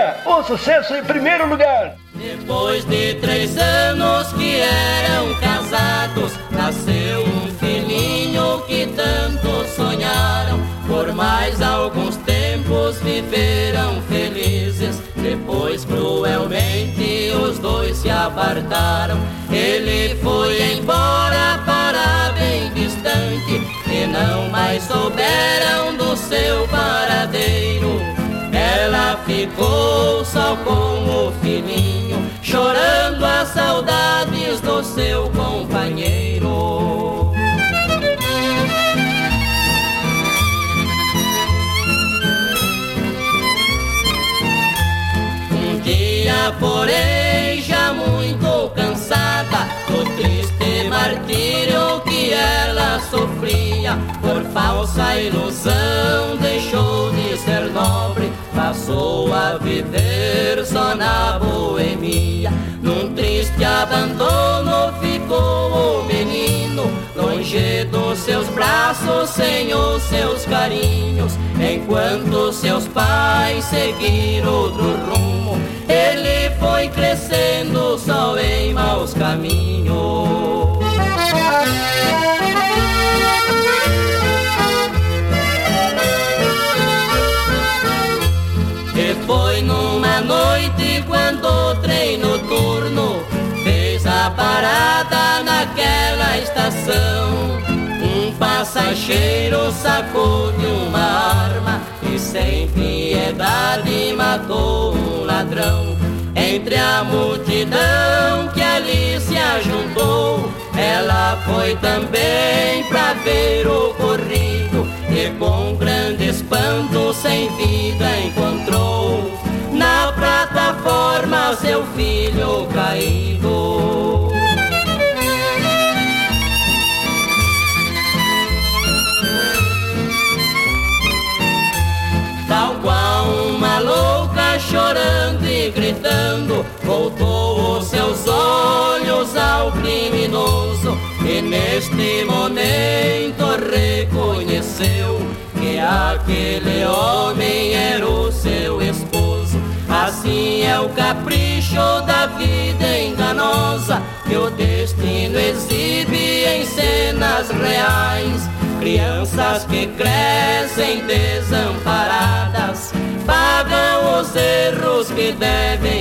Família, o sucesso em primeiro lugar. Depois de 3 anos que eram casados, nasceu um filhinho que tanto sonharam. Por mais alguns tempos viveram felizes, depois cruelmente os dois se apartaram. Ele foi embora para bem distante e não mais souberam do seu paradeiro. Ela ficou só com o filhinho, chorando as saudades do seu companheiro. Um dia, porém, já muito cansada do triste martírio que ela sofria, por falsa ilusão deixou de ser nobre, passou a viver só na boemia. Num triste abandono ficou o menino, longe dos seus braços, sem os seus carinhos. Enquanto seus pais seguiram outro rumo, ele foi crescendo só em maus caminhos. E foi numa noite quando o trem noturno fez a parada naquela estação. Um passageiro sacou de uma arma e sem piedade matou um ladrão. Entre a multidão que ali se ajuntou, ela foi também pra ver o ocorrido e com grande espanto sem vida encontrou na plataforma seu filho caído. Tal qual uma louca, chorando e gritando, voltou os seus olhos ao criminoso e neste momento reconheceu que aquele homem era o seu esposo. Assim é o capricho da vida enganosa que o destino exibe em cenas reais. Crianças que crescem desamparadas pagam os erros que devem